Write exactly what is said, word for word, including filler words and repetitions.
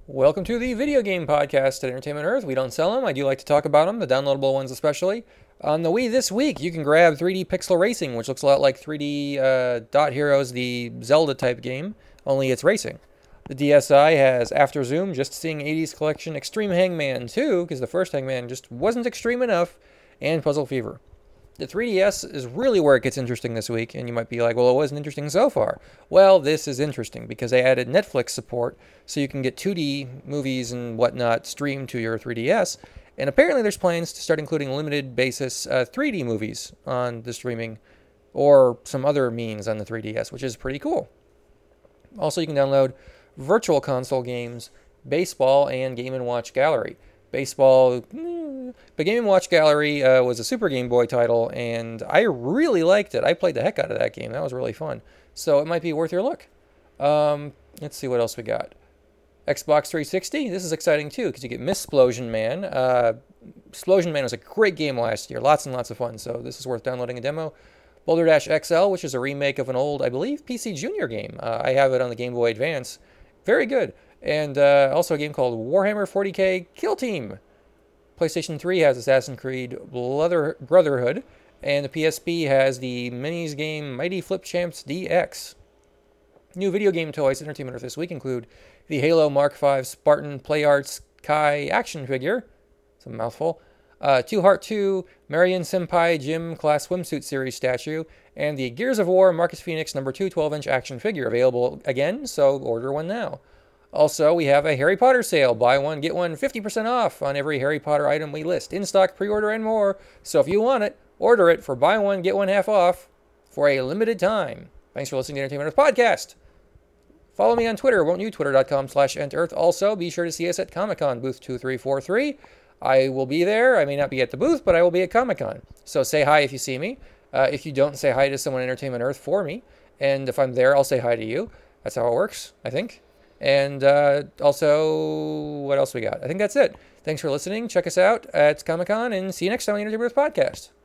Welcome to the video game podcast at Entertainment Earth. We don't sell them. I do like to talk about them, the downloadable ones especially. On the Wii this week, you can grab three D Pixel Racing, which looks a lot like three D uh, Dot Heroes, the Zelda type game, only it's racing. The D S I has After Zoom, Just Seeing eighties Collection, Extreme Hangman two, because the first Hangman just wasn't extreme enough, and Puzzle Fever. The three D S is really where it gets interesting this week, and you might be like, well, it wasn't interesting so far. Well, this is interesting because they added Netflix support, so you can get two D movies and whatnot streamed to your three D S, and apparently there's plans to start including limited basis uh, three D movies on the streaming, or some other means on the three D S, which is pretty cool. Also, you can download Virtual Console games, Baseball, and Game and Watch Gallery. Baseball, mm, but Game and Watch Gallery uh, was a Super Game Boy title, and I really liked it. I played the heck out of that game. That was really fun. So it might be worth your look. Um, let's see what else we got. Xbox three sixty. This is exciting too, because you get Missplosion Man. Uh, Explosion Man was a great game last year. Lots and lots of fun, so this is worth downloading a demo. Boulder Dash X L, which is a remake of an old, I believe, P C Junior game. Uh, I have it on the Game Boy Advance. Very good. And uh, also a game called Warhammer forty K Kill Team. PlayStation three has Assassin's Creed Brotherhood, and the P S P has the minis game Mighty Flip Champs D X. New video game toys at Entertainment Earth this week include the Halo Mark five Spartan PlayArts Kai action figure. It's a mouthful. Uh, Two Heart two Marion Senpai Gym Class Swimsuit Series statue, and the Gears of War Marcus Phoenix number two twelve-inch action figure available again, so order one now. Also, we have a Harry Potter sale. Buy one, get one fifty percent off on every Harry Potter item we list. In stock, pre-order, and more. So if you want it, order it for buy one, get one half off for a limited time. Thanks for listening to Entertainment Earth Podcast. Follow me on Twitter, won't you? Twitter.com slash EntEarth. Also, be sure to see us at Comic-Con, booth two three four three. I will be there. I may not be at the booth, but I will be at Comic-Con. So say hi if you see me. Uh, if you don't, say hi to someone at Entertainment Earth for me. And if I'm there, I'll say hi to you. That's how it works, I think. And uh, also, what else we got? I think that's it. Thanks for listening. Check us out at Comic-Con, and see you next time on the Entertainment Earth Podcast.